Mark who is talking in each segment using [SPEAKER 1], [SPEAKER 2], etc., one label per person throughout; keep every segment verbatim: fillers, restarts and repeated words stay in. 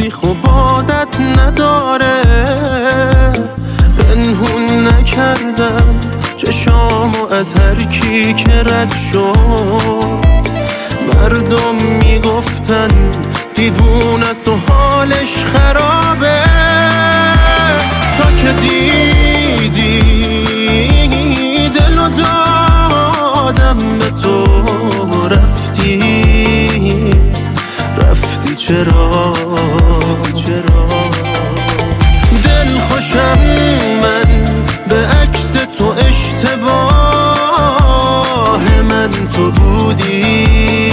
[SPEAKER 1] گفتی خب عادت نداره، پنهون نکردم چشامو از هر کی که رد شد. مردم میگفتن دیوونه است و حالش خرابه، تا که دیدی دلو دادم به تو، رفتی رفتی چرا چرا دل خوشم من به عکس تو، اشتباه من تو بودی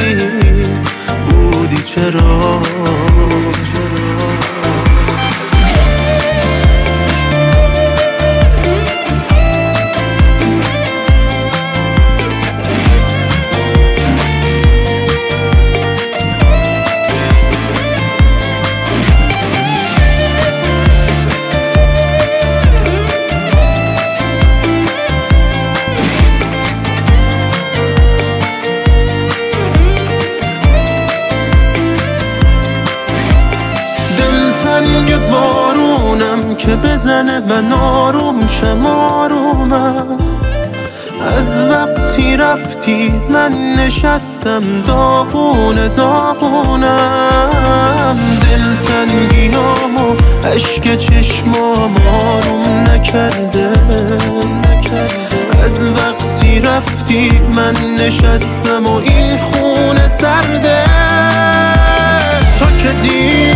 [SPEAKER 1] بودی چرا چرا بارونم که بزنه من آروم شم آرومم. از وقتی رفتی من نشستم داغونه داغونم، دلتنگیامو عشق چشمام آروم نکرده. از وقتی رفتی من نشستم و این خونه سرده، تا که دی